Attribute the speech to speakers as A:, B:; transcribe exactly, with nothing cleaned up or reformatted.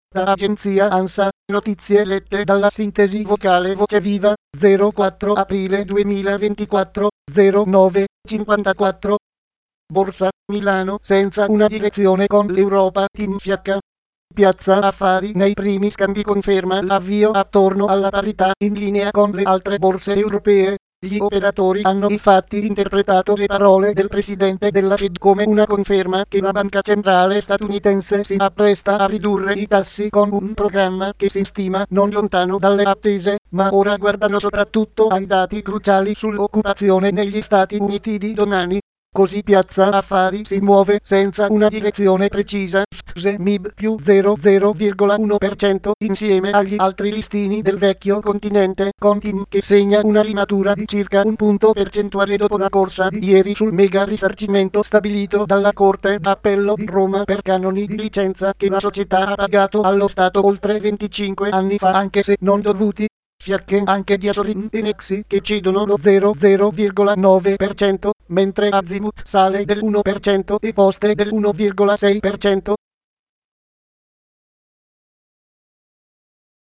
A: Da agenzia ANSA, notizie lette dalla sintesi vocale Voce Viva, zero quattro aprile duemilaventiquattro, zero nove cinquantaquattro. Borsa, Milano, senza una direzione con l'Europa in fiacca. Piazza Affari nei primi scambi conferma l'avvio attorno alla parità in linea con le altre borse europee. Gli operatori hanno infatti interpretato le parole del presidente della Fed come una conferma che la banca centrale statunitense si appresta a ridurre i tassi con un programma che si stima non lontano dalle attese, ma ora guardano soprattutto ai dati cruciali sull'occupazione negli Stati Uniti di domani. Così Piazza Affari si muove senza una direzione precisa, F T S E M I B più zero virgola uno per cento insieme agli altri listini del vecchio continente, con T I M che segna una limatura di circa un punto percentuale dopo la corsa di ieri sul mega risarcimento stabilito dalla Corte d'Appello di Roma per canoni di licenza che la società ha pagato allo Stato oltre venticinque anni fa anche se non dovuti. Fiacche anche di Asorin e Nexi che cedono lo zero virgola nove per cento, mentre Azimut sale dell'uno per cento e Poste dell'uno virgola sei per cento.